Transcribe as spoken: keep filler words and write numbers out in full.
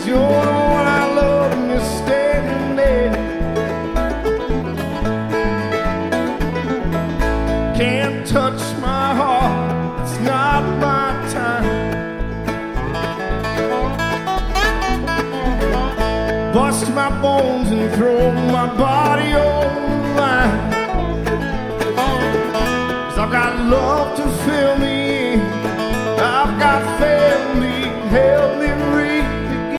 you're the one I love and you're standing there. Can't touch my heart, it's not my time. Bust my bones and throw my body on the line. 'Cause I've got love to fill me in, I've got family, help me